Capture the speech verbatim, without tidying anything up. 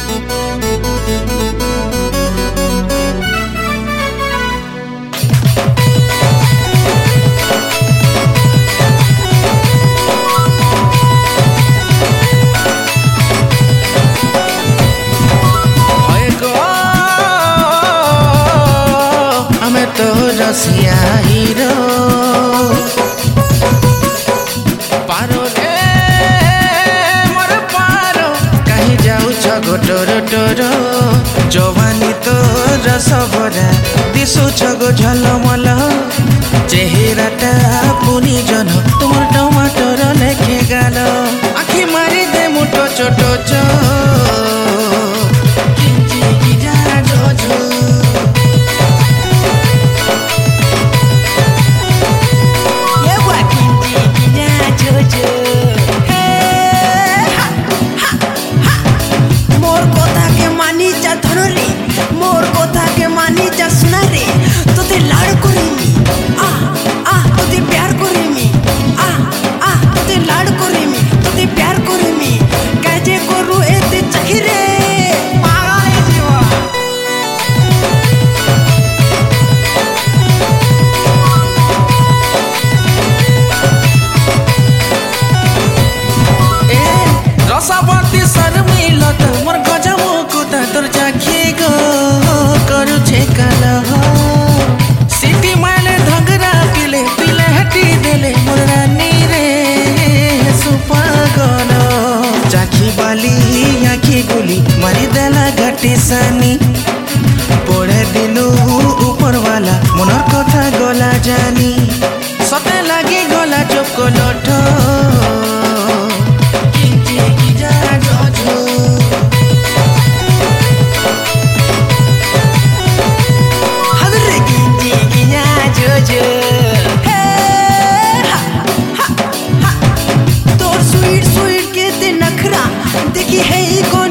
तो रसिया हीरो पारो रे मोर पारो कहीं जाऊ छगो टोरो टोरो जवानी तो रसभरा दिशु छगो झलमल चेहराटा पुनी जन तुम टमाटर लेखे गाल आखि मारी दे मुटो छोटो चो रसावती सर मिलत मोर गजमो कुता तोर जाखी गो करू छे काल सिटी माले धगरा पिले पिले हटी देले मोर रानी रे सुपागल जाखी बाली आखी गुली मारी देला घटी सानी पढ़े दिलु ऊपर वाला मनर कथा गला जानी सते लागी गला चोकलठ तोर स्वीट स्वीट के ते नखरा देखी है